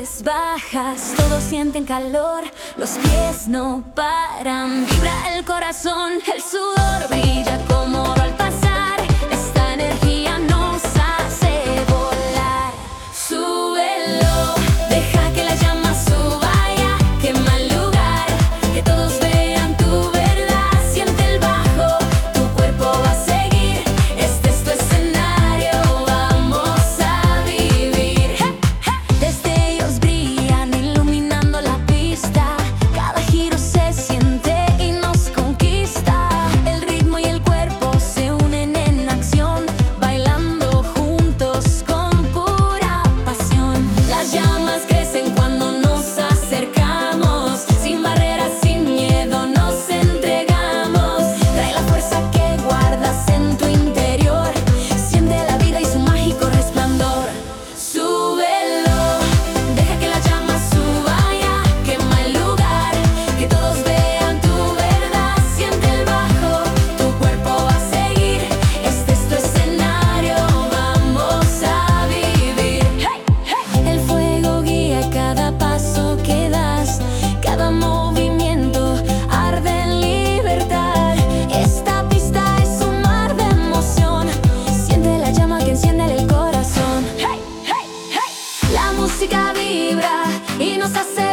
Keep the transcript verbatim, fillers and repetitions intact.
luces bajas, todos sienten calor, los pies no paran, vibra el corazón, el sudor brilla como oro al pasar, esta energía nos hace volar. Súbelo, deja que la llama suba ya, quema el lugar, que todos vean tu verdad, siente el bajo, tu cuerpo va a seguir, este es tu escenario, vamos a vivir. Destellos brillan iluminando la pista, cada giro se siente y nos conquista, el ritmo y el cuerpo se unen en acción, bailando juntos con pura pasión. Las llamas crecen cuando nos acercamos, sin barreras, sin miedo nos entregamos, trae la fuerza que guardas en tu interior, siente la vida y su mágico resplandor. Súbelo, deja que la llama suba ya, quema el lugar, que todos vean tu verdad, siente el bajo, tu cuerpo va a seguir, este es tu escenario, vamos a vivir. Hey, hey. El fuego guía cada paso que das, cada movimiento arde en libertad, esta pista es un mar de emoción, siente la llama que enciende el corazón. Hey, hey, hey. La música vibra y nos hace